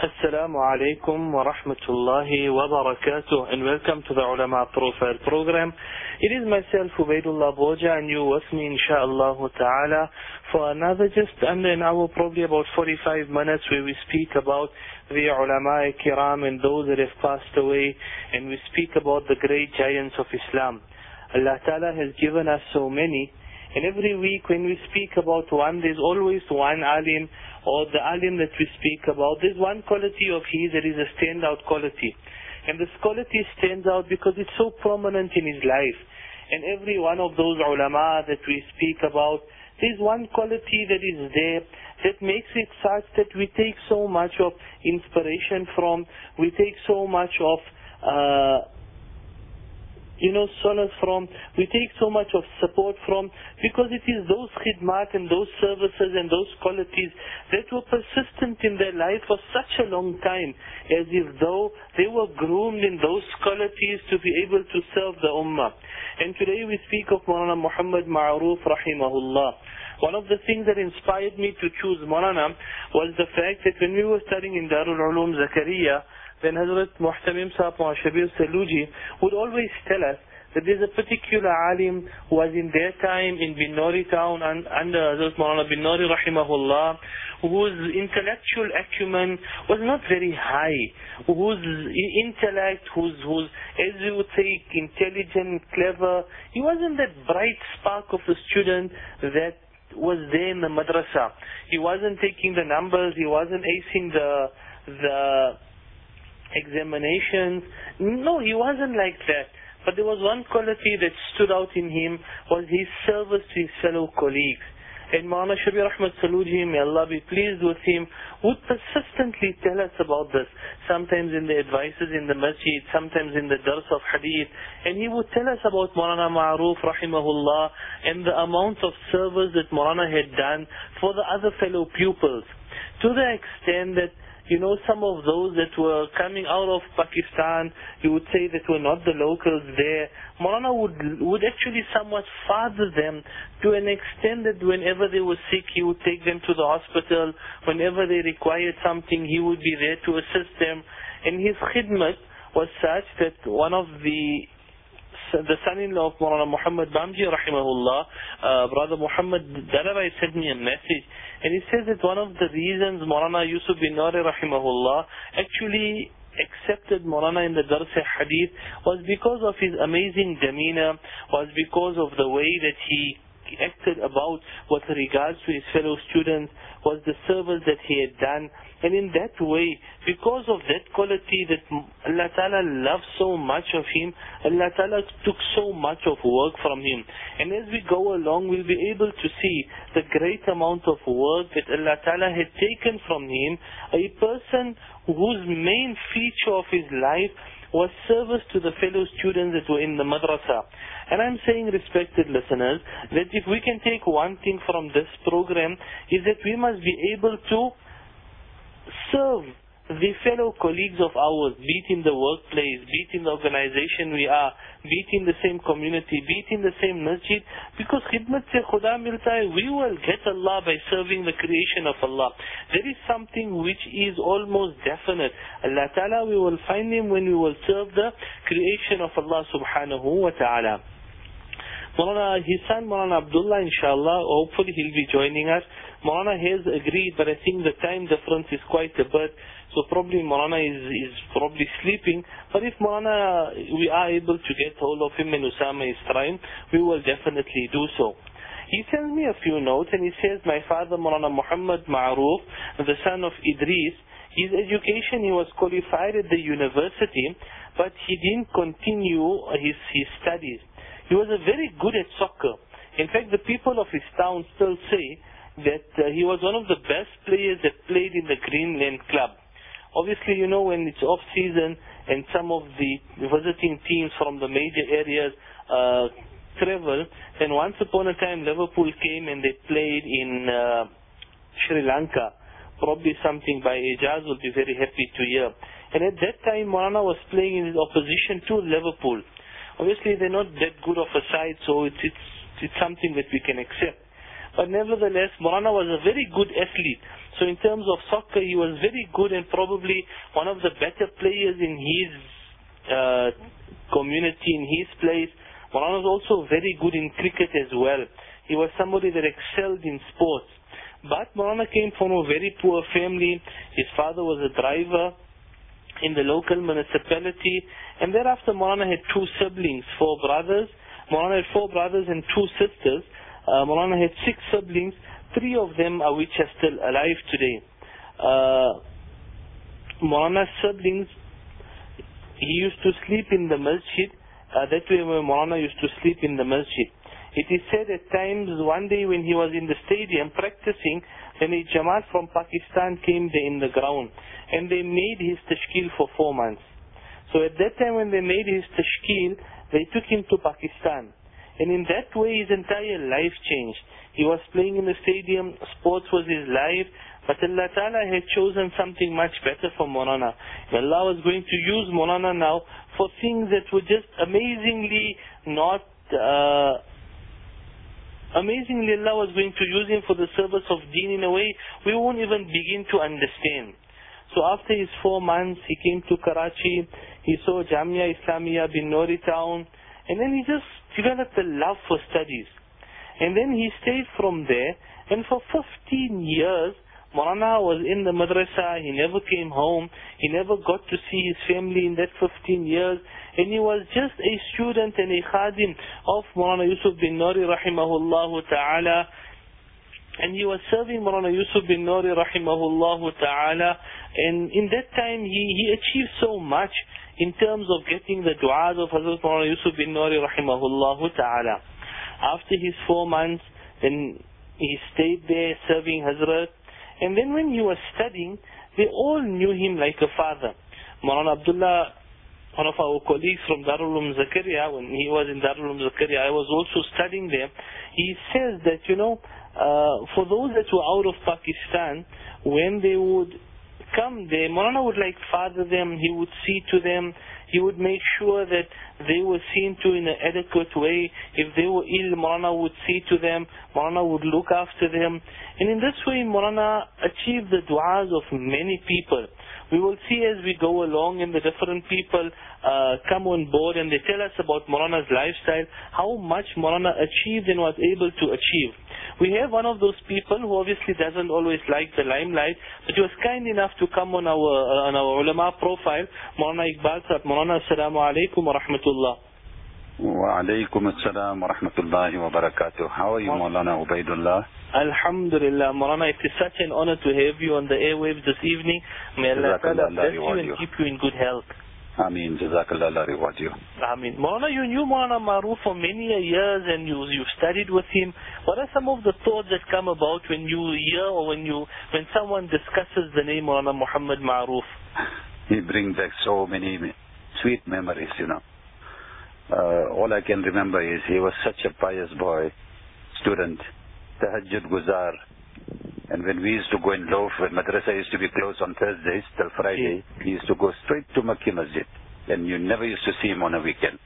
Assalamu alaikum wa rahmatullahi wa barakatuh, and welcome to the Ulama Profile Program. It is myself, Ubaidullah Boja, and you with me, inshaAllah ta'ala, for another just under an hour, probably about 45 minutes, where we speak about the Ulama Kiram and those that have passed away, and we speak about the great giants of Islam. Allah ta'ala has given us so many, and every week when we speak about one, there's always one alim, or the alim that we speak about, there's one quality of his that is a standout quality. And this quality stands out because it's so prominent in his life. And every one of those ulama that we speak about, there's one quality that is there that makes it such that we take so much of inspiration from, we take so much of solace from, we take so much of support from, because it is those khidmat and those services and those qualities that were persistent in their life for such a long time, as if though they were groomed in those qualities to be able to serve the ummah. And today we speak of Maulana Muhammad Ma'aruf rahimahullah. One of the things that inspired me to choose Maulana was the fact that when we were studying in Darul Uloom Zakaria, then Hazrat Muhtamim Sahab wa Shabir Saluji would always tell us that there's a particular alim who was in their time in Binnori town under Hazrat Maulana Binnori rahimahullah, whose intellectual acumen was not very high, whose intellect, whose as we would say, intelligent, clever, he wasn't that bright spark of a student that was there in the madrasa. He wasn't taking the numbers, he wasn't acing the examinations. No, he wasn't like that. But there was one quality that stood out in him, was his service to his fellow colleagues. And Maulana Shabir Ahmad Saluji, may Allah be pleased with him, would persistently tell us about this. Sometimes in the advices in the masjid, sometimes in the dars of hadith. And he would tell us about Maulana Ma'aruf rahimahullah and the amount of service that Maulana had done for the other fellow pupils. To the extent that some of those that were coming out of Pakistan, you would say that were not the locals there, Maulana would actually somewhat father them to an extent that whenever they were sick, he would take them to the hospital. Whenever they required something, he would be there to assist them. And his khidmat was such that one of the son-in-law of Maulana Muhammad Bamji rahimahullah, Brother Muhammad Darabai sent me a message, and he says that one of the reasons Maulana Yusuf bin Nuri rahimahullah actually accepted Maulana in the Dars Hadith was because of his amazing demeanor, was because of the way that he acted about with regards to his fellow students, was the service that he had done. And in that way, because of that quality that Allah Ta'ala loved so much of him, Allah Ta'ala took so much of work from him. And as we go along, we'll be able to see the great amount of work that Allah Ta'ala had taken from him, a person whose main feature of his life was service to the fellow students that were in the madrasa. And I'm saying, respected listeners, that if we can take one thing from this program, is that we must be able to serve the fellow colleagues of ours, be it in the workplace, be it in the organization we are, be it in the same community, be it in the same masjid, because khidmat se khuda milta hai, we will get Allah by serving the creation of Allah. There is something which is almost definite. Allah Ta'ala, we will find him when we will serve the creation of Allah subhanahu wa ta'ala. Maulana, his son Maulana Abdullah, inshallah, hopefully he'll be joining us. Maulana has agreed, but I think the time difference is quite a bit, so probably Maulana is probably sleeping. But if Maulana, we are able to get hold of him and Usama is trying, we will definitely do so. He sends me a few notes and he says, my father Maulana Muhammad Ma'aruf, the son of Idris, his education, he was qualified at the university, but he didn't continue his studies. He was very good at soccer. In fact, the people of his town still say that he was one of the best players that played in the Greenland Club. Obviously, when it's off-season and some of the visiting teams from the major areas travel, then once upon a time Liverpool came and they played in Sri Lanka. Probably something by Ijaz will be very happy to hear. And at that time, Maulana was playing in his opposition to Liverpool. Obviously, they're not that good of a side, so it's something that we can accept. But nevertheless, Maulana was a very good athlete. So in terms of soccer, he was very good and probably one of the better players in his community, in his place. Maulana was also very good in cricket as well. He was somebody that excelled in sports. But Maulana came from a very poor family. His father was a driver in the local municipality. And thereafter Maulana had 2 siblings, 4 brothers. Maulana had 4 brothers and 2 sisters. Maulana had 6 siblings, 3 of them are which are still alive today. Maulana's siblings, he used to sleep in the masjid. That way where Maulana used to sleep in the masjid. It is said at times, one day when he was in the stadium practicing, then a Jamaat from Pakistan came there in the ground. And they made his tashkil for 4 months. So at that time when they made his tashkil, they took him to Pakistan. And in that way his entire life changed. He was playing in the stadium, sports was his life, but Allah Ta'ala had chosen something much better for Maulana. Allah was going to use Maulana now for things that were just amazingly not... amazingly Allah was going to use him for the service of deen in a way we won't even begin to understand. So after his 4 months, he came to Karachi, he saw Jamia Islamia bin Nori town, and then he just developed a love for studies. And then he stayed from there, and for 15 years, Maulana was in the madrasa, he never came home, he never got to see his family in that 15 years, and he was just a student and a khadim of Maulana Yusuf bin Nori rahimahullah ta'ala, and he was serving Maulana Yusuf bin Nori rahimahullah ta'ala, and in that time he achieved so much in terms of getting the du'as of Hazrat Maulana Yusuf bin Nori rahimahullah ta'ala. After his 4 months, then he stayed there serving Hazrat. And then when he was studying, they all knew him like a father. Maulana Abdullah, one of our colleagues from Darul Uloom Zakaria, when he was in Darul Uloom Zakaria, I was also studying there. He says that, for those that were out of Pakistan, when they would come there, Maulana would like father them, he would see to them, he would make sure that they were seen to in an adequate way. If they were ill, Maulana would see to them, Maulana would look after them. And in this way, Maulana achieved the du'as of many people. We will see as we go along and the different people come on board and they tell us about Maulana's lifestyle, how much Maulana achieved and was able to achieve. We have one of those people who obviously doesn't always like the limelight, but he was kind enough to come on our ulama profile. Maulana Iqbal Sahab. Maulana, assalamu alaikum wa rahmatullah. Wa alaikum assalam wa rahmatullahi wa barakatuh. How are you, Maulana Ubaidullah? Alhamdulillah, Maulana, it is such an honor to have you on the airwaves this evening. May Allah bless you and keep you in good health. Ameen. Jazakallah, Allah reward you. Ameen. Maulana, you knew Maulana Maroof for many years and you studied with him. What are some of the thoughts that come about when you hear or when someone discusses the name Maulana Muhammad Maroof? He brings back so many sweet memories, All I can remember is he was such a pious boy, student, tahajjud guzar. And when we used to go in Loaf, when madrasa used to be closed on Thursdays till Friday, he used to go straight to Makki Masjid. And you never used to see him on a weekend.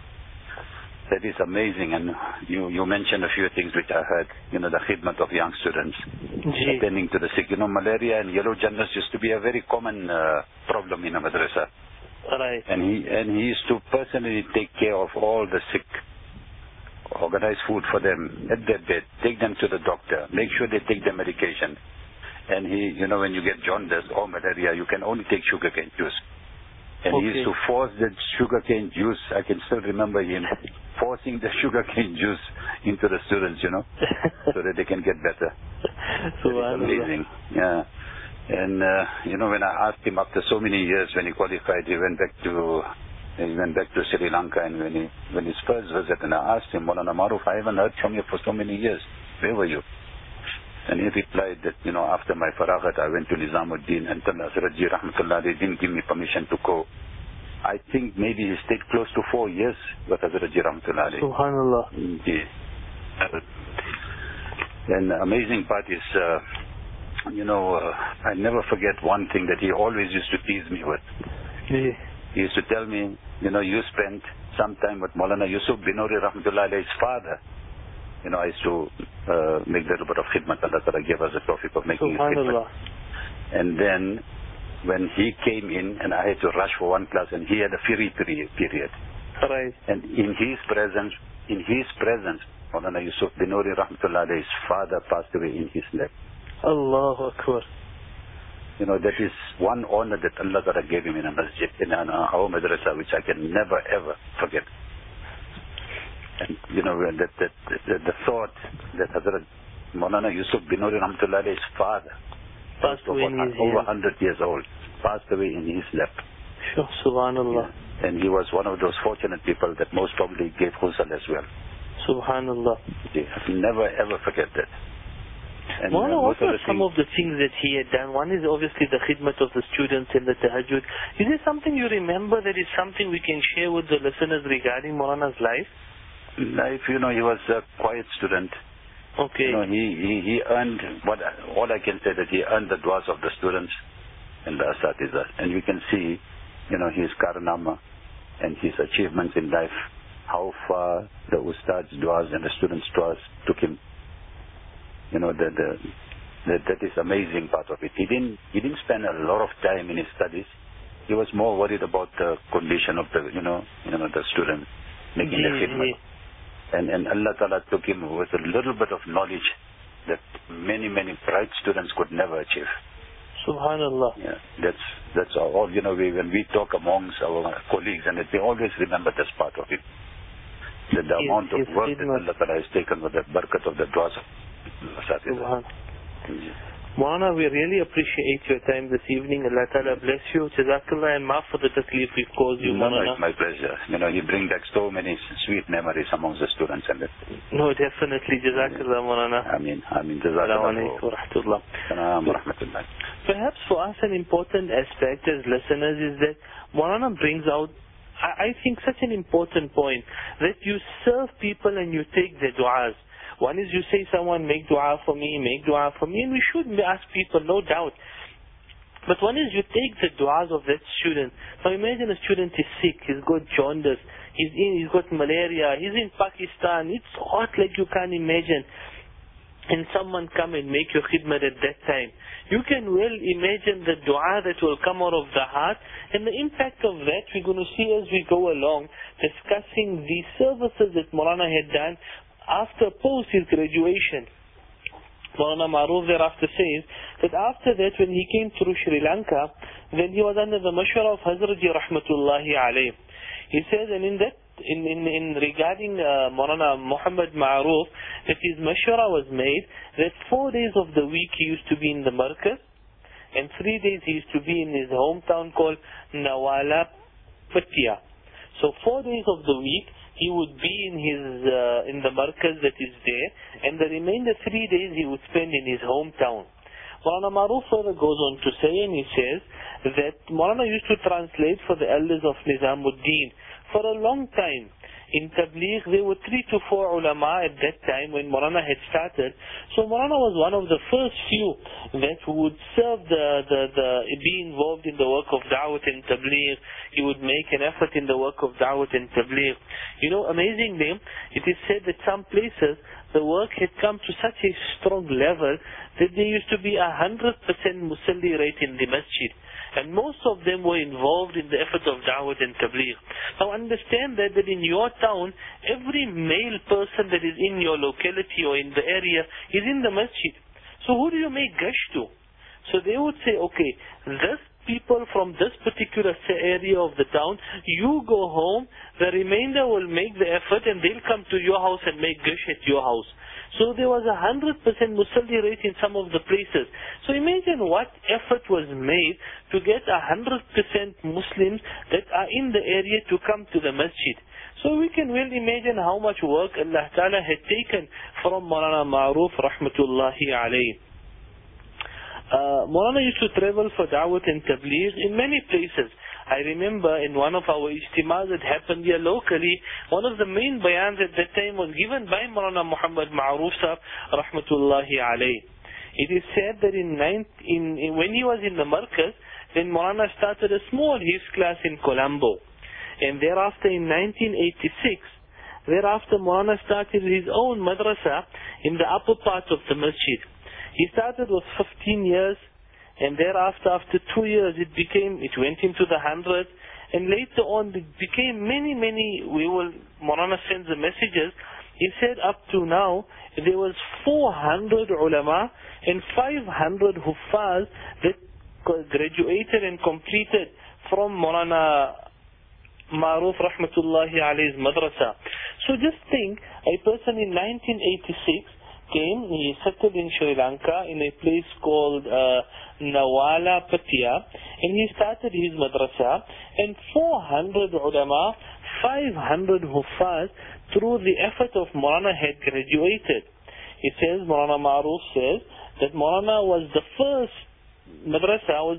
That is amazing. And you mentioned a few things which I heard, the khidmat of young students, attending to the sick. Malaria and yellow jaundice used to be a very common problem in a madrasa. Right. And he used to personally take care of all the sick, organize food for them at their bed, take them to the doctor, make sure they take their medication. And he, when you get jaundice or malaria, you can only take sugarcane juice. And he used to force that sugarcane juice. I can still remember him forcing the sugarcane juice into the students, so that they can get better. So amazing. Yeah. And, when I asked him after so many years, when he qualified, he went back to Sri Lanka, and when his first visit, and I asked him, Maulana Maroof, I haven't heard from you for so many years. Where were you? And he replied that, after my faraghat, I went to Nizamuddin, and Hazrat Ji Rahmatullah, they didn't give me permission to go. I think maybe he stayed close to 4 years with Hazrat Ji Rahmatullah. Subhanallah. Yeah. And the amazing part is, I never forget one thing that he always used to tease me with. Yeah. He used to tell me, you spent some time with Maulana Yusuf bin Nori Rahmatullah, his father. I used to make a little bit of khidmat. Allah Ta'ala gave us the tawfiq of making khidmat. And then when he came in and I had to rush for one class and he had a free period. Right. And in his presence, Maulana Yusuf Binuri Rahmatullah, his father passed away in his lap. Allahu Akbar. That is one honor that Allah Ta'ala gave him in a masjid, in our madrasa, which I can never ever forget. And the thought that Hazrat Maulana Yusuf Binuri Rahmatullah, his father, passed away in his over 100 years old, passed away in his lap. Sure, Subhanallah. Yeah. And he was one of those fortunate people that most probably gave ghusl as well. Subhanallah. Yeah, never ever forget that. And what are some of the things that he had done? One is obviously the khidmat of the students and the tahajjud. Is there something you remember that is something we can share with the listeners regarding Maulana's life? Life, he was a quiet student. Okay. He earned, all I can say that he earned the du'as of the students and the asatiza. And you can see, his karanama and his achievements in life, how far the ustad's du'as and the students' du'as took him. That is amazing part of it. He didn't spend a lot of time in his studies. He was more worried about the condition of the the student making the khidmat. And Allah Ta'ala took him with a little bit of knowledge that many bright students could never achieve. Subhanallah. Yeah, that's all. When we talk amongst our colleagues, and they always remember this part of it. That the amount of work that Allah Ta'ala has taken with the barakat of the du'as. Maulana, we really appreciate your time this evening. Allah Ta'ala bless you. Jazakallah and maaf for the taklif we've caused you, Maulana. No, it's my pleasure. You bring back so many sweet memories amongst the students. No, definitely. Jazakallah, Maulana. Ameen. Jazakallah. Assalamu alaikum. Perhaps for us an important aspect as listeners is that Maulana brings out, I think, such an important point, that you serve people and you take their du'as. One is you say someone, make dua for me, and we should ask people, no doubt. But one is you take the du'as of that student. Now imagine a student is sick, he's got jaundice, he's got malaria, he's in Pakistan, it's hot like you can't imagine. And someone come and make your khidmat at that time. You can well imagine the dua that will come out of the heart, and the impact of that we're going to see as we go along, discussing the services that Maulana had done after post his graduation. Maulana Maruf thereafter says that after that, when he came through Sri Lanka, then he was under the mashwara of Hazrat Rahmatullahi alayh. He says, and in regarding Maulana Muhammad Maruf, that his mashwara was made that 4 days of the week he used to be in the markaz, and 3 days he used to be in his hometown called Nawala Patia. So 4 days of the week he would be in the markaz that is there, and the remainder 3 days he would spend in his hometown. Maulana Maruf further goes on to say, and he says that Maulana used to translate for the elders of Nizamuddin for a long time. In Tabligh, there were 3 to 4 ulama at that time when Maulana had started. So Maulana was one of the first few that would serve be involved in the work of Da'wat and Tabligh. He would make an effort in the work of Da'wat and Tabligh. Amazingly, it is said that some places the work had come to such a strong level that there used to be 100% musalli rate in the masjid. And most of them were involved in the effort of Da'wat and Tabligh. Now understand that in your town, every male person that is in your locality or in the area is in the masjid. So who do you make gush to? So they would say, okay, this people from this particular area of the town, you go home, the remainder will make the effort and they'll come to your house and make gush at your house. So there was 100% musalli rate in some of the places. So imagine what effort was made to get 100% Muslims that are in the area to come to the masjid. So we can well imagine how much work Allah Ta'ala had taken from Maulana Maruf Rahmatullahi alayh. Maulana used to travel for Da'wat and Tabligh in many places. I remember in one of our ijtimas that happened here locally, one of the main bayans at that time was given by Maulana Muhammad Maruf Sahab Rahmatullahi alayh. It is said that when he was in the markaz, then Maulana started a small his class in Colombo. And thereafter in 1986, Thereafter, Maulana started his own madrasa in the upper part of the masjid. He started with 15 years, and thereafter, after 2 years, it went into the hundreds, and later on, it became many, Maulana sends the messages. He said up to now, there was 400 ulama and 500 huffaz that graduated and completed from Maulana Maruf rahmatullahi alayhi's madrasa. So just think, a person in 1986 came, he settled in Sri Lanka in a place called Nawala Patia, and he started his madrasa, and 400 ulama, 500 huffaz, through the effort of Maulana had graduated. It says, Maulana Maruf says, that Maulana was the first madrasa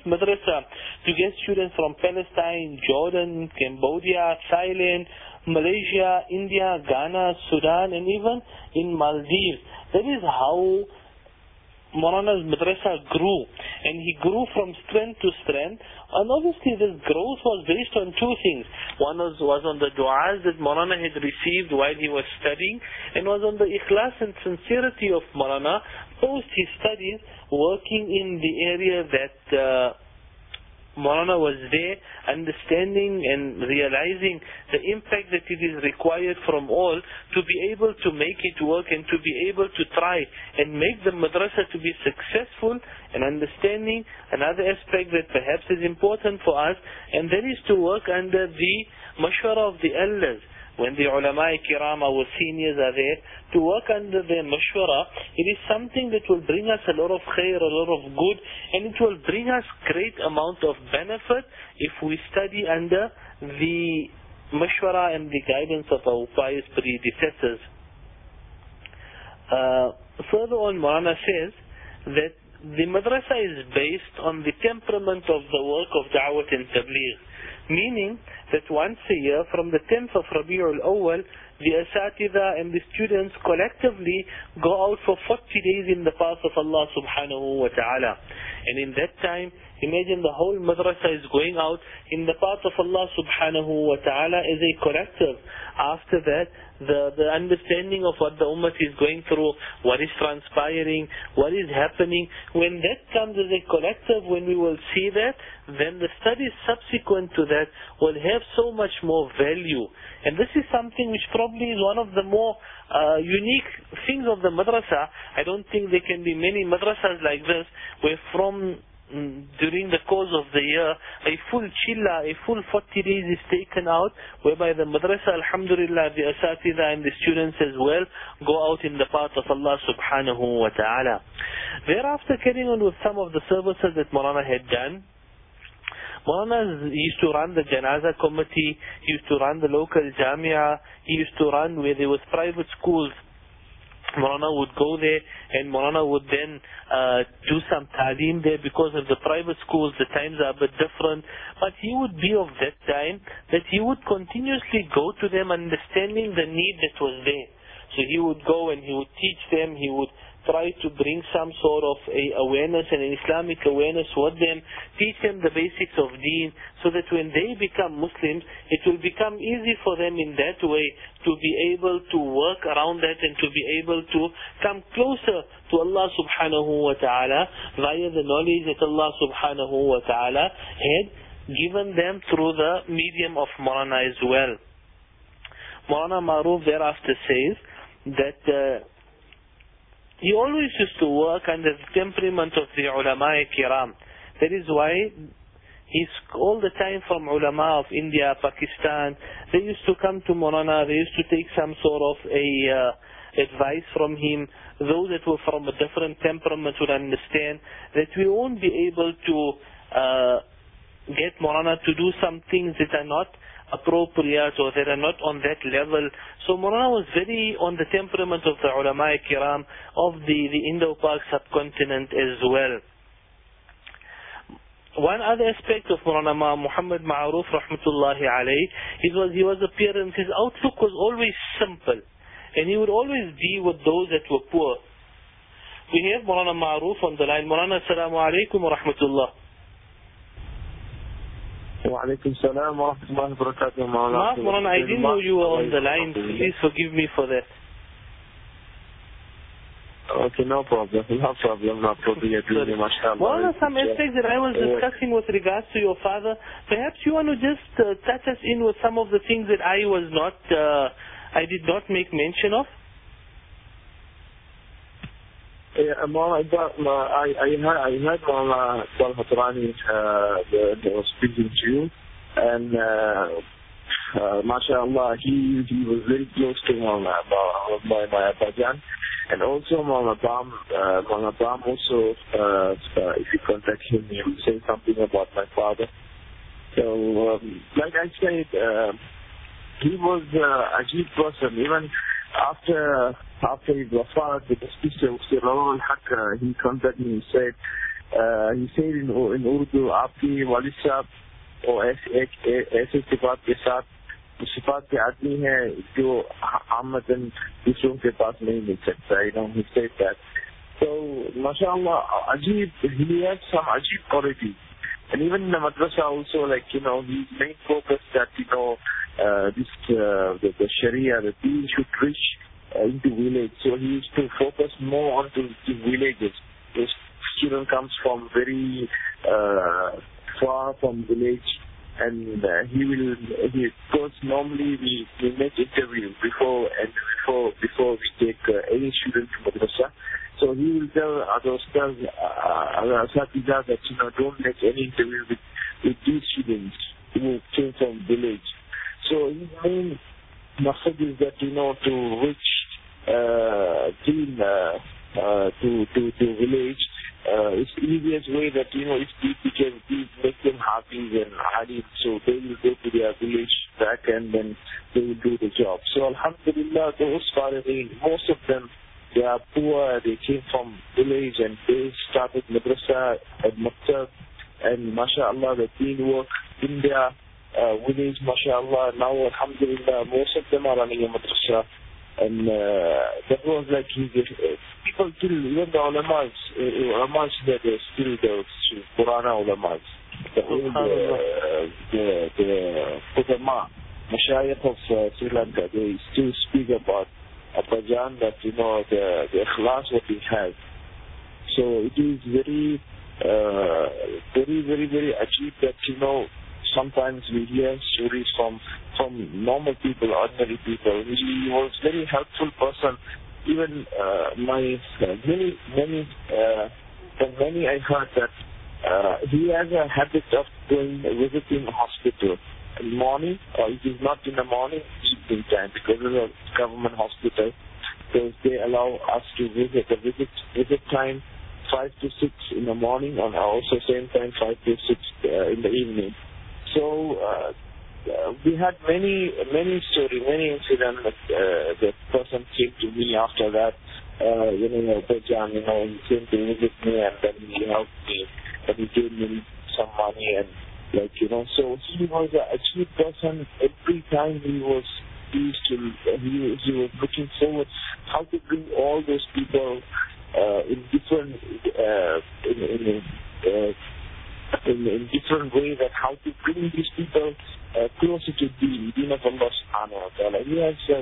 to get students from Palestine, Jordan, Cambodia, Thailand, Malaysia, India, Ghana, Sudan, and even in Maldives. That is how Maulana's madrasa grew, and he grew from strength to strength. And obviously this growth was based on two things. One was on the du'as that Maulana had received while he was studying, and was on the ikhlas and sincerity of Maulana post his studies, working in the area that Maulana was there, understanding and realizing the impact that it is required from all to be able to make it work and to be able to try and make the madrasa to be successful, and understanding another aspect that perhaps is important for us, and that is to work under the mashwara of the elders. When the ulama kiram, our seniors, are there, to work under their mashwara, it is something that will bring us a lot of khair, a lot of good, and it will bring us great amount of benefit if we study under the mashwara and the guidance of our pious predecessors. Further on, Maulana says that the madrasa is based on the temperament of the work of Da'wat and Tabligh, meaning that once a year, from the 10th of Rabi'ul Awwal, the asatidha and the students collectively go out for 40 days in the path of Allah subhanahu wa ta'ala. And in that time, imagine the whole madrasa is going out in the path of Allah subhanahu wa ta'ala as a collective. After that, the understanding of what the ummah is going through, what is transpiring, what is happening, when that comes as a collective, when we will see that, then the studies subsequent to that will have so much more value. And this is something which probably is one of the more unique things of the madrasa. I don't think there can be many madrasas like this, where from during the course of the year, a full chilla, a full 40 days is taken out, whereby the madrasa, alhamdulillah, the asatidha and the students as well, go out in the path of Allah subhanahu wa ta'ala. Thereafter, carrying on with some of the services that Maulana had done, Maulana used to run the Janaza committee, he used to run the local Jamia, he used to run where there was private schools. Maulana would go there, and Maulana would then do some ta'aleem there. Because of the private schools, the times are a bit different, but he would be of that time that he would continuously go to them, understanding the need that was there. So he would go and he would teach them, he would try to bring some sort of a awareness and an Islamic awareness with them, teach them the basics of deen, so that when they become Muslims, it will become easy for them in that way to be able to work around that and to be able to come closer to Allah subhanahu wa ta'ala via the knowledge that Allah subhanahu wa ta'ala had given them through the medium of Maulana as well. Maulana Maruf thereafter says that he always used to work under the temperament of the ulama kiram. That is why he's all the time from ulama of India, Pakistan. They used to come to Maulana, they used to take some sort of advice from him. Those that were from a different temperament would understand that we won't be able to get Maulana to do some things that are not appropriate or that are not on that level. So Maulana was very on the temperament of the ulama kiram of the Indo-Pak subcontinent as well. One other aspect of Maulana Muhammad Ma'aruf rahmatullahi alayhi, his appearance, his outlook was always simple, and he would always be with those that were poor. We have Maulana Ma'aruf on the line. Maulana, assalamu alaikum wa rahmatullah. Wa alaikum salam wa rahmatullahi wa barakatuh. Maulana, I didn't know you were on the line. Please forgive me for that. Okay, no problem. No problem. Maulana, some aspects that I was discussing with regards to your father, perhaps you want to just touch us in with some of the things that I did not make mention of? Yeah, I heard Maulana Al-Hatrani was speaking to you, and mashallah, he was very close to Maulana by Abajan, and also Maulana Bam also, if you contact him, he will say something about my father. So, like I said, he was a Ajib person. Even after his wafat, the speaker of al-Haq, he contacted me. He said in Urdu, "Aapki walid sahab और ऐसे सिफात के साथ सिफात के आदमी है जो आमदन दूसरों के पास नहीं मिल सकता." He said that. So, mashallah, Ajib, he has some Ajib quality. And even in the madrasa also, like, his main focus that, the Sharia, the deen should reach into village. So he used to focus more onto the villages. His student comes from very far from village, and because normally we make interview before we take any student to madrasa. So he will tell other Asatiza that, don't make any interview with these students who came from village. So his main message is that, to reach deen to village, it's the easiest way that, if people can make them happy and alim, so they will go to their village back and then they will do the job. So alhamdulillah, those Faraghin, most of them, they are poor, they came from village and they started madrasa at Maktab, and mashallah, the deen work in their village, mashallah. Now alhamdulillah, most of them are running a madrasa, and that was like people still, even the ulamas that are still the Qurana ulamas, the ulama, mashayikh of Sri Lanka, they still speak about Abajan, that the ikhlas what he has. So it is very very Ajib that sometimes we hear stories from normal people, ordinary people. He was very helpful person. Even many I heard that he has a habit of visiting hospital in the morning, or it is not in the morning, evening time, because it's a government hospital. So they allow us to visit. The visit time 5 to 6 in the morning, and also same time 5 to 6 in the evening. So we had many incidents. The person came to me after that. Bajan, he came to visit me, and then he helped me, and he gave me some money, and so he was a cheap person. Every time he was looking forward how to bring all those people in different in different ways, that how to bring these people closer to the deen of Allah subhanahu wa ta'ala. He has a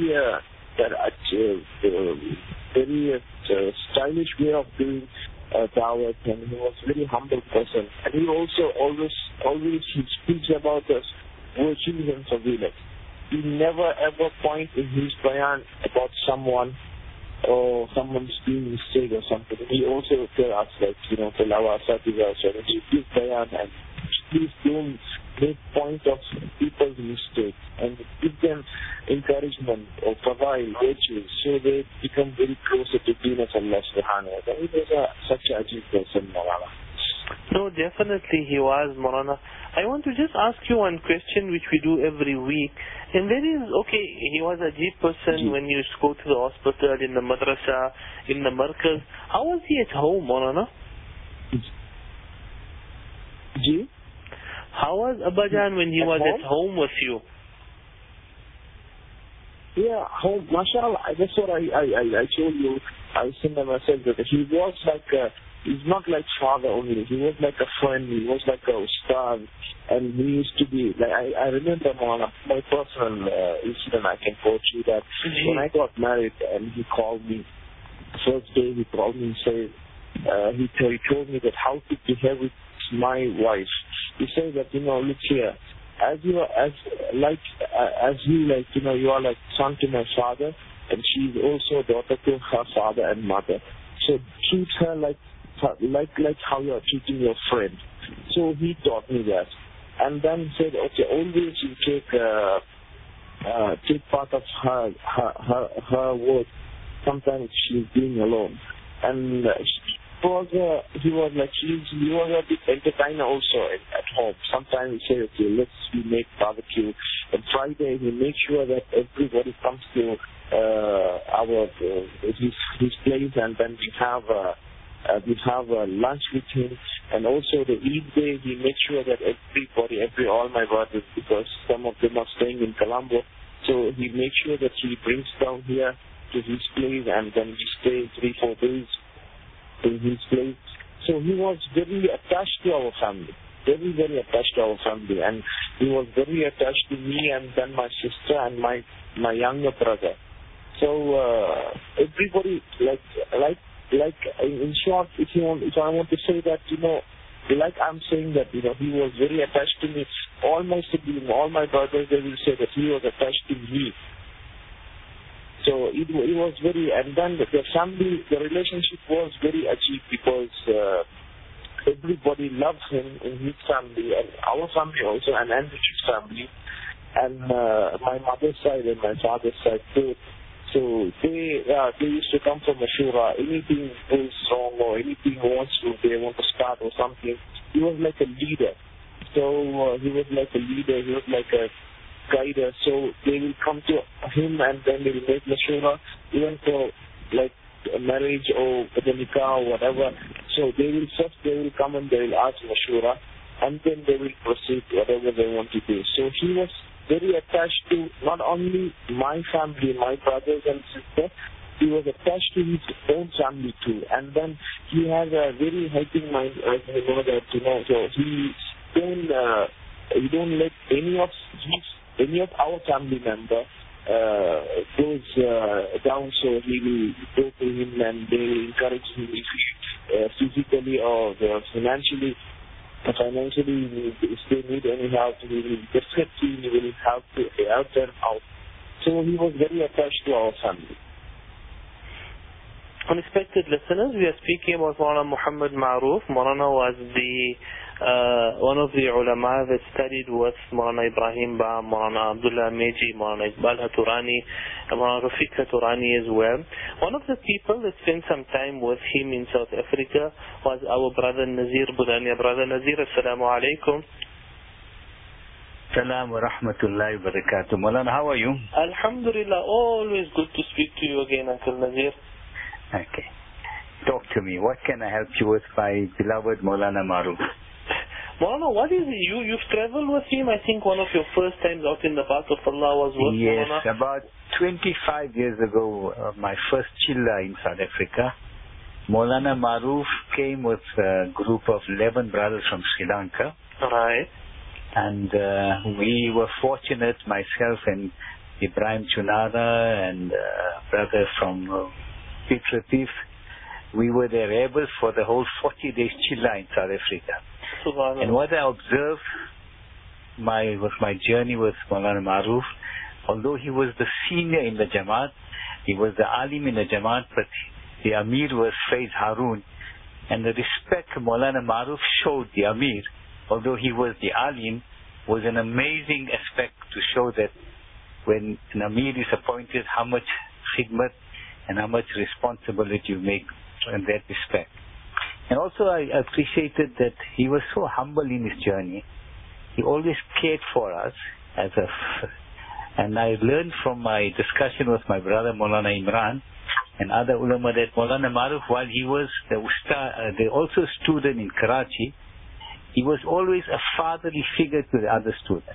very stylish way of doing dawah, and he was a very humble person. And he also always he speaks about us virtues and fadilat. He never ever points in his bayan about someone or someone's doing mistake or something. He also tells us, tell our asatiza, he gives bayan, and please don't make point of people's mistake, and give them encouragement or provide virtues, so they become very closer to deen of Allah subhanahu wa ta'ala. He was such a Ajib person, Maulana. No, definitely he was, Maulana. I want to just ask you one question which we do every week, and that is, okay, he was a Ajib person when you used to go to the hospital, in the madrasa, in the markaz. How was he at home, Maulana? Ji? How was Abajan when he was at home with you? Yeah, mashallah, that's what I told you. I sent a message that he was like he's not like father only. He was like a friend. He was like a ustad. And he used to be, like, I remember my personal incident I can quote you that when I got married and he called me, first day he called me and said, he told me that how to behave with my wife. He said that, look here, you are like son to my father, and she is also a daughter to her father and mother. So treat her like how you are treating your friend. So he taught me that. And then he said, okay, always you take part of her work. Sometimes she's being alone. And he was a big entertainer also at home. Sometimes he said, okay, we make barbecue. And Friday he makes sure that everybody comes to his place, and then we have a lunch with him. And also the Eid day, he makes sure that all my brothers, because some of them are staying in Colombo, so he makes sure that he brings down here to his place, and then we stay 3-4 days in his place. So he was very attached to our family, very, very attached to our family, and he was very attached to me and then my sister and my younger brother. So everybody, like in short, if I want to say that, like I'm saying that, he was very attached to me. All my siblings, all my brothers, they will say that he was attached to me. So it was very, and then the relationship was very achieved because everybody loves him in his family, and our family also, and his family, and my mother's side and my father's side too. So they used to come from Ashura. Anything goes wrong or anything they want to start or something, he was like a leader. So he was like a leader. He was like a guider. So they will come to him and then they will make Ashura, even for like a marriage or the nikah or whatever. So they will come and they will ask Ashura, and then they will proceed whatever they want to do. So he was very attached to not only my family, my brothers and sisters, he was attached to his own family too. And then he has a very helping mind, as you know that, so he don't let any of our family member goes down, so he will go to him and they will encourage him if he physically or financially if they need any help, he will help them out. So he was very attached to our family. Unexpected listeners, we are speaking about Maulana Muhammad Maruf. Maulana was one of the ulama that studied with Maulana Ibrahim Ba, Maulana Abdullah Meji, Maulana Iqbal Haturani, and Maulana Rafiq Haturani as well. One of the people that spent some time with him in South Africa was our brother Nazir Budania. Brother Nazir, assalamu alaikum. Salam wa rahmatullahi wa barakatuh. Maulana, how are you? Alhamdulillah, always good to speak to you again, Uncle Nazir. Okay. Talk to me. What can I help you with, my beloved Maulana Maruf? Maulana, what is it? You've traveled with him. I think one of your first times out in the path of Allah was with Maulana. Yes, about 25 years ago, my first chilla in South Africa. Maulana Maruf came with a group of 11 brothers from Sri Lanka. Right. And we were fortunate, myself and Ibrahim Chunara and brother from Piet Retief, we were the rebels for the whole 40 days chilla in South Africa. And what I observed with my journey with Maulana Maruf, although he was the senior in the Jamaat, he was the alim in the Jamaat, but the Amir was Faiz Harun. And the respect Maulana Maruf showed the Amir, although he was the alim, was an amazing aspect to show that when an Amir is appointed, how much khidmat and how much responsibility you make in that respect. And also I appreciated that he was so humble in his journey. He always cared for us and I learned from my discussion with my brother Maulana Imran and other ulama that Maulana Maruf, while he was the also student in Karachi, he was always a fatherly figure to the other students.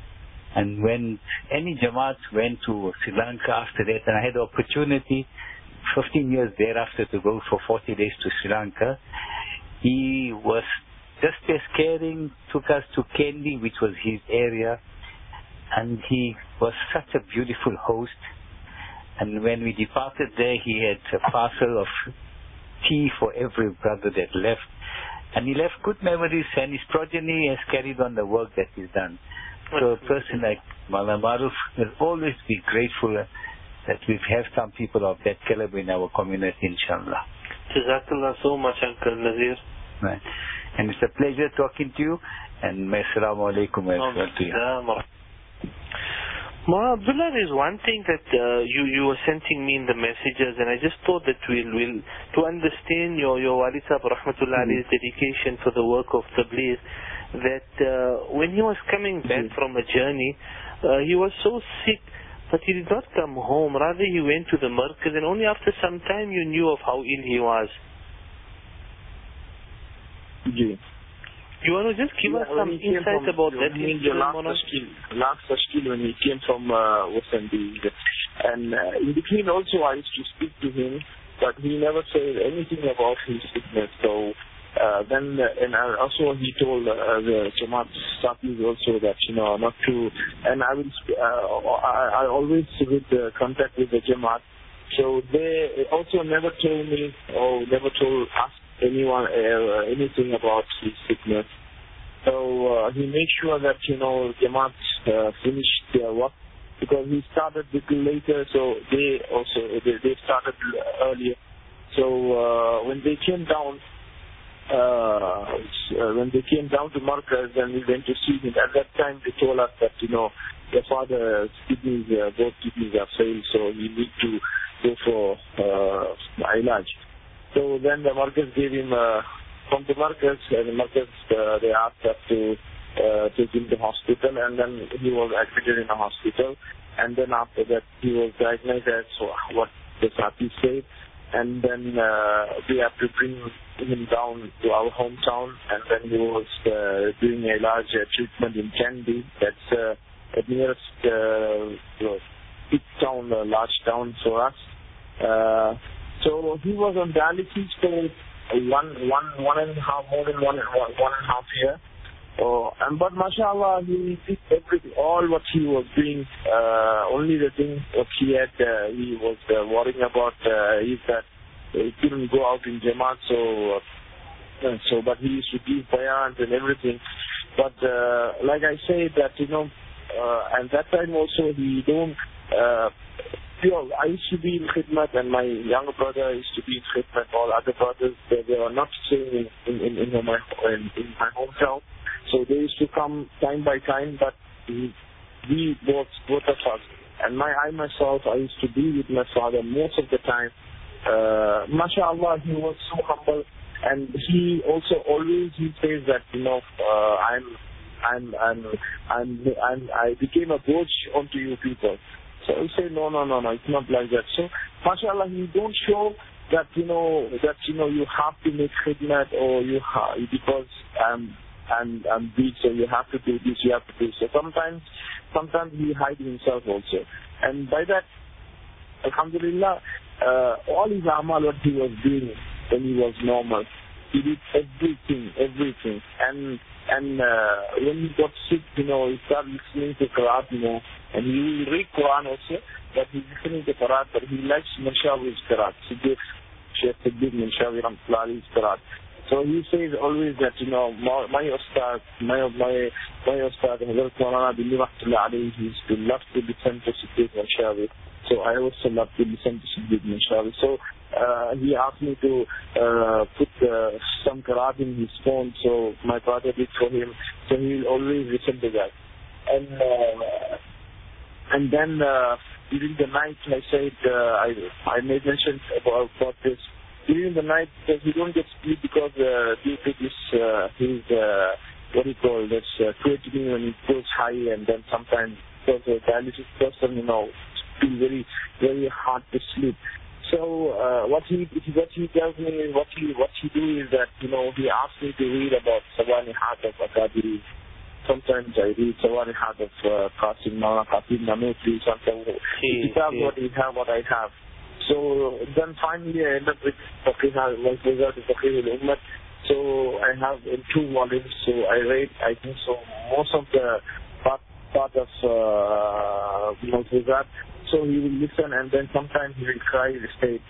And when any Jamaat went to Sri Lanka after that, and I had the opportunity 15 years thereafter to go for 40 days to Sri Lanka. He was just as caring, took us to Kandy, which was his area, and he was such a beautiful host. And when we departed there, he had a parcel of tea for every brother that left. And he left good memories, and his progeny has carried on the work that he's done. So a person like Maulana Maruf will always be grateful that we have some people of that caliber in our community, inshallah. Jazakallah so much, Uncle Nazir. Right. And it's a pleasure talking to you, and assalamu alaikum to you. Maulana Abdullah, there's one thing that you were sending me in the messages, and I just thought that we'll to understand your Walid Sahab Rahmatullah Alayhi's dedication for the work of Tabligh, that when he was coming back from a journey, he was so sick, but he did not come home. Rather, he went to the markaz, and only after some time you knew of how ill he was. Yeah. You want to just give us some insight about that? Last Tashkil when he came from Wasanbi. And in between also I used to speak to him, but he never said anything about his sickness. So then, and also he told the Jamaat Safis also that, not to, and I always with contact with the Jamaat. So they also never told me or never told us anyone anything about his sickness. So he made sure that Jamaat finished their work, because he started a little later, so they started earlier. So when they came down to Markaz, and we went to see him, at that time they told us that your father's kidneys, both kidneys are failed, so you need to go for Ilaj. So then the Markaz gave him, from the Markaz, they asked us to take him to hospital, and then he was admitted in a hospital. And then after that, he was diagnosed as what the Sati said. And then we have to bring him down to our hometown, and then he was doing a large treatment in Kandy. That's the nearest big town, large town for us. So he was on dialysis for more than one and a half year. But mashallah, he did everything, all what he was doing. Only the thing what he was worrying about is that he couldn't go out in Jamaat, but he used to give bayans and everything. But like I said that, and that time also he don't, I used to be in khidmat, and my younger brother used to be in khidmat. All other brothers, they were not staying in my hometown. So they used to come time by time, but we both of us. And I myself, I used to be with my father most of the time. MashaAllah, he was so humble. And he also always, he says that, I became a boch onto you people. So I say, no, it's not like that. So, mashallah, he don't show that, you have to make khidmat, or because I'm big, so you have to do this, you have to do so. Sometimes he hides himself also. And by that, alhamdulillah, all his amal, what he was doing when he was normal, he did everything. And when he got sick, he started listening to Qur'an, and he will read Quran also, but he's listening to Quran, but he likes Manshawi's Quran. Sheikh Siddiq Manshawi Rahmatullahi's Quran. So he says always that, my Ustad, Hazrat Maulana Billi Rahmatullah Alayhi, he used to love to listen to Siddiq Manshawi. So I also love to listen to Siddiq Manshawi. So he asked me to put some Quran in his phone, so my brother did for him. So he will always listen to that. And then during the night, I said, I made mention about this. During the night, because he don't get sleep because due to this, his, creatinine when it goes high, and then sometimes because a dialysis person, feel very, very hard to sleep. So what he tells me, what he do is that, he asks me to read about Sawani Hat of Akadiri. Sometimes I read Sawani Hat of Qasim Nanutri, sometimes what I have. So then finally I ended up with Faqih al-Malfuzat and Faqih al-Ummat. So I have in 2 volumes. So I read, I think so, most of the part of Malfuzat. So he will listen, and then sometimes he will cry and say,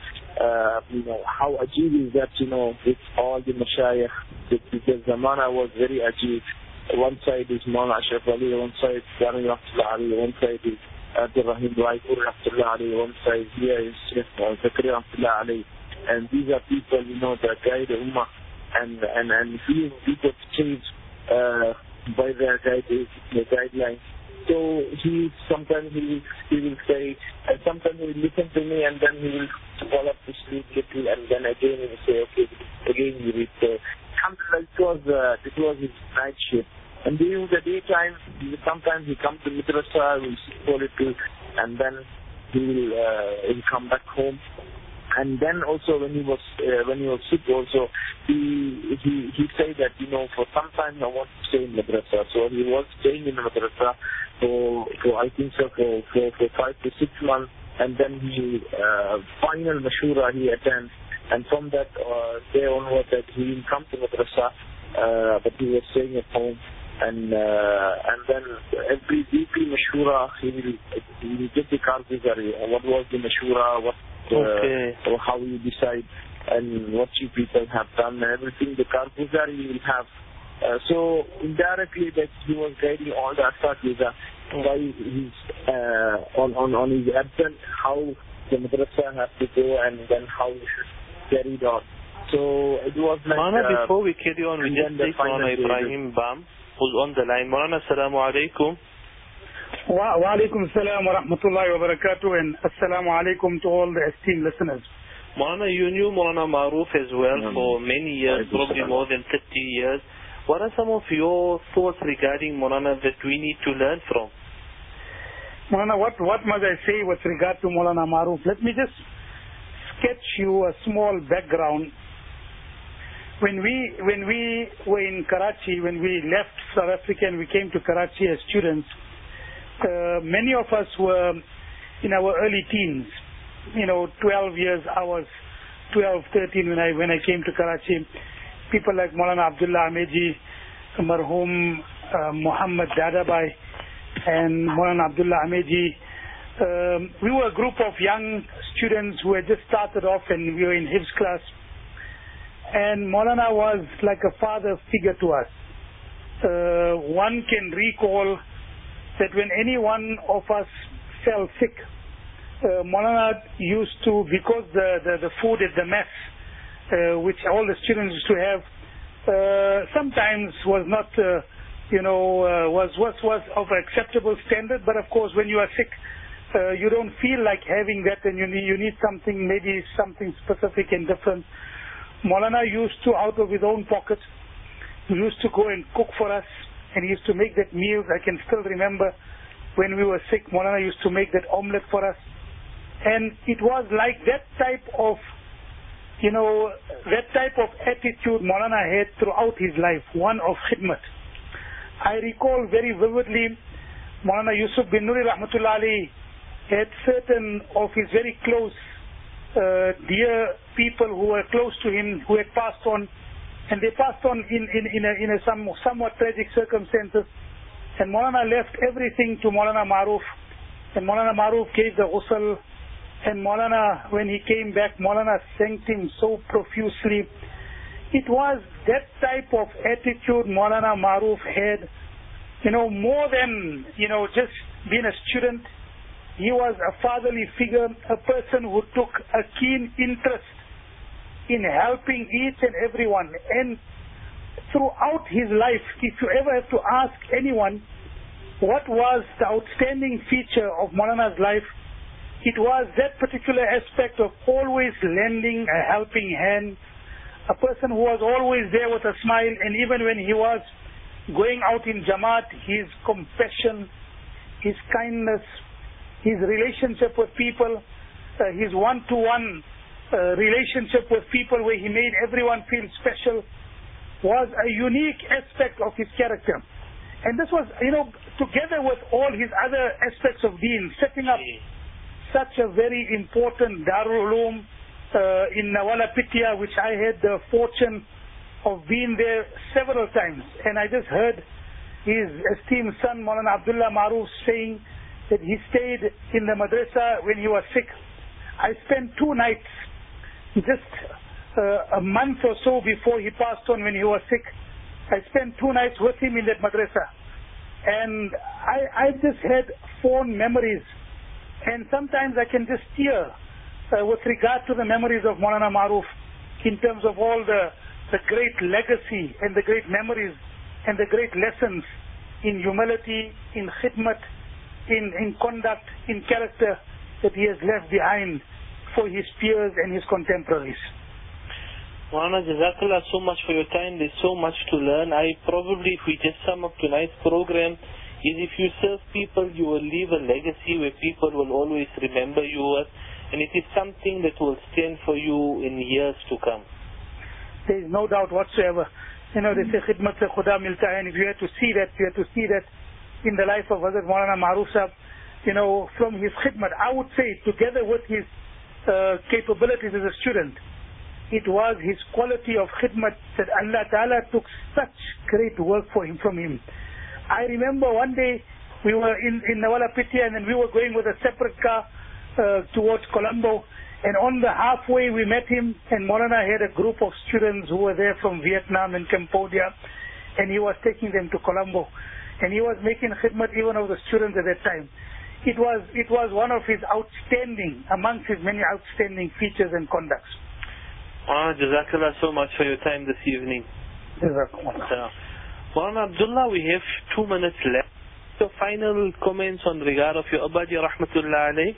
how ajib is that, with all the mashayikh, because Zamana was very ajib. One side is Maulana Ashraf Ali, one side Dani Rahmatullah Ali, one side is Abdul Rahim Raipur Rahmatullah Ali, one side here is Zakaria Rahmatullah Ali. And these are people, that guide the Ummah, and few people change by their guidelines. So sometimes he will say, and sometimes he will listen to me, and then he will fall up to sleep little, and then again he will say, okay, again he will say. Alhamdulillah, it was his night shift. And during the daytime, sometimes he comes to Madrasa, will sit for a little, and then he will come back home. And then also when he was sick also, he said that, for some time I want to stay in Madrasa. So he was staying in Madrasa for I think so for 5 to 6 months, and then he final Mashura he attends, and from that day onward that he didn't come to Madrasa, but he was staying at home. And then every weekly Mashura he will get the Karguzari. What was the Mashura? Or how you decide, and what you people have done, and everything. The Karguzari you will have. So indirectly that he was guiding all the Asatiza by his on his absence, how the Madrasa has to go, and then how you should carry it on. So it was like. Maulana, before we carry on, we just take Maulana Ibrahim Bam, who's on the line. Maulana, assalamu alaikum. Wa alaikum assalam wa rahmatullahi wa barakatuh, and assalamu alaikum to all the esteemed listeners. Maulana, you knew Maulana Maruf as well for many years, probably more than 30 years. What are some of your thoughts regarding Maulana that we need to learn from? Maulana, what must I say with regard to Maulana Maruf? Let me just sketch you a small background. When we were in Karachi, when we left South Africa and we came to Karachi as students, many of us were in our early teens, 12 years. I was 12, 13 when I came to Karachi. People like Maulana Abdullah Ameji, Marhum Muhammad Dadabai, and Maulana Abdullah Ameji. We were a group of young students who had just started off, and we were in Hifz class. And Maulana was like a father figure to us. One can recall that when any one of us fell sick, Maulana used to, because the food at the mess, which all the students used to have, sometimes was not, was of acceptable standard. But of course, when you are sick, you don't feel like having that, and you need something, maybe something specific and different. Maulana used to, out of his own pocket, he used to go and cook for us, and he used to make that meal. I can still remember when we were sick, Maulana used to make that omelette for us. And it was like that type of, attitude Maulana had throughout his life, one of khidmat. I recall very vividly, Maulana Yusuf bin Nuri Rahmatullah Ali had certain of his very close, dear people who were close to him, who had passed on, and they passed on in a somewhat tragic circumstances. And Maulana left everything to Maulana Maruf, and Maulana Maruf gave the ghusl, and Maulana, when he came back, Maulana thanked him so profusely. It was that type of attitude Maulana Maruf had, more than, just being a student. He was a fatherly figure, a person who took a keen interest in helping each and everyone. And throughout his life, if you ever have to ask anyone what was the outstanding feature of Maulana's life, it was that particular aspect of always lending a helping hand, a person who was always there with a smile, and even when he was going out in Jamaat, his compassion, his kindness, his relationship with people, his one-to-one relationship with people where he made everyone feel special, was a unique aspect of his character. And this was, together with all his other aspects of deen, setting such a very important Darul Uloom in Nawalapitiya, which I had the fortune of being there several times. And I just heard his esteemed son, Maulana Abdullah Maruf, saying that he stayed in the madrasa when he was sick. I spent 2 nights, just a month or so before he passed on when he was sick. I spent 2 nights with him in that madrasa. And I just had fond memories. And sometimes I can just tear with regard to the memories of Maulana Maruf in terms of all the great legacy and the great memories and the great lessons in humility, in khidmat, in conduct, in character that he has left behind for his peers and his contemporaries. Maulana, Jazakallah so much for your time. There's so much to learn. If we just sum up tonight's program, is if you serve people, you will leave a legacy where people will always remember you, and it is something that will stand for you in years to come. There is no doubt whatsoever. They say khidmat se khuda milta hai, and if you had to see that, in the life of Hazrat Maulana Maruf Sahab, from his khidmat, I would say, together with his capabilities as a student, it was his quality of khidmat that Allah Ta'ala took such great work from him. I remember one day we were in Nawalapitiya, and then we were going with a separate car towards Colombo, and on the halfway we met him, and Maulana had a group of students who were there from Vietnam and Cambodia, and he was taking them to Colombo, and he was making khidmat even of the students at that time. It was one of his amongst his many outstanding features and conducts. Jazakallah so much for your time this evening. Jazakallah. Maulana Abdullah, we have 2 minutes left. So final comments on regard of your Abadi Rahmatullah alayh.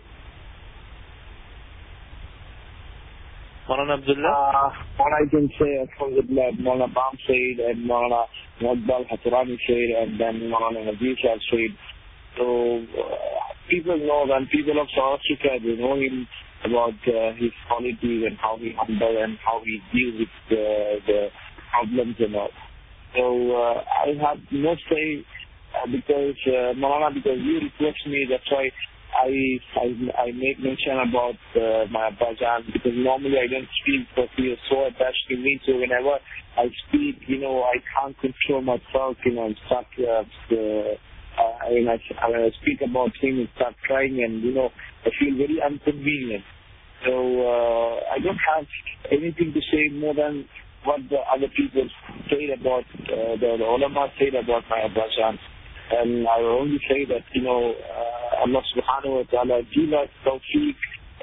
Maulana Abdullah? What I can say, Alhamdulillah, Maulana Bam Said and Maulana Muaddal Haturani Said and then Maulana Nadir Shah Said. So people know that, people of South Africa, they know him about his qualities and how he humble and how he deals with the problems and all. So I have no say because you request me, that's why I make mention about my Abbajan, because normally I don't speak because he is so attached to me. So whenever I speak, I can't control myself. I'm stuck. When I speak about him, I start crying, and I feel very inconvenient. So I don't have anything to say more than what the other people said about the ulama said about my Abbajan. And I will only say that, Allah subhanahu wa ta'ala give us tawfiq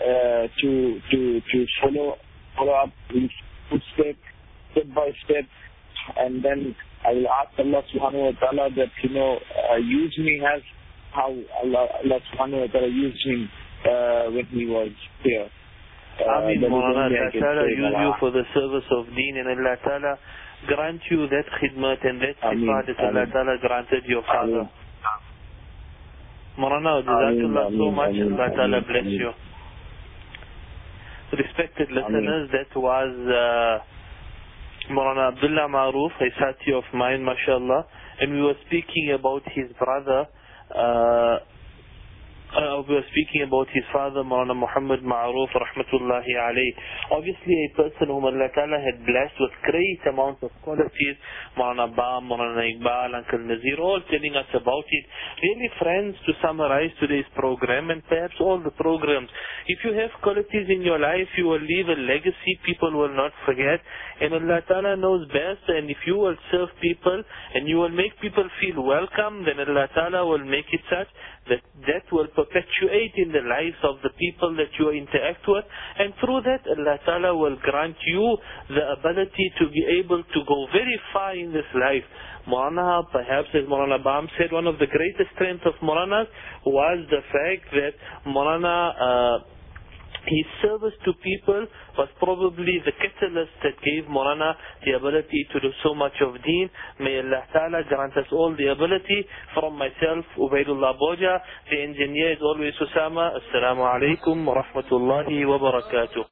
to follow up his footsteps step by step. And then I will ask Allah subhanahu wa ta'ala that, use me as how Allah subhanahu wa ta'ala used him when he was here. Ameen, Maulana. Allah Ta'ala use you for the service of Deen, and Allah Ta'ala grant you that khidmat and that sifat that Allah Ta'ala granted your father. Maulana, Jazakallah so much. Allah Ta'ala bless you. Respected listeners, that was Maulana Abdullah Maruf, a sati of mine, mashallah, and we were speaking about his brother, we were speaking about his father, Maulana Muhammad Maruf, rahmatullahi alayh. Obviously a person whom Allah Ta'ala had blessed with great amounts of qualities, Maulana Bam, Maulana Iqbal, Uncle Nazir, all telling us about it. Really, friends, to summarize today's program and perhaps all the programs, if you have qualities in your life, you will leave a legacy people will not forget, and Allah Ta'ala knows best, and if you will serve people and you will make people feel welcome, then Allah Ta'ala will make it such that will perpetuate in the lives of the people that you interact with, and through that Allah Ta'ala will grant you the ability to be able to go very far in this life. Maulana, perhaps as Maulana Bam said, one of the greatest strengths of Maulana's was the fact that Maulana, his service to people was probably the catalyst that gave Maulana the ability to do so much of deen. May Allah Ta'ala grant us all the ability. From myself, Ubaidullah Boja, the engineer is always Usama. Assalamu alaikum wa rahmatullahi wa barakatuh.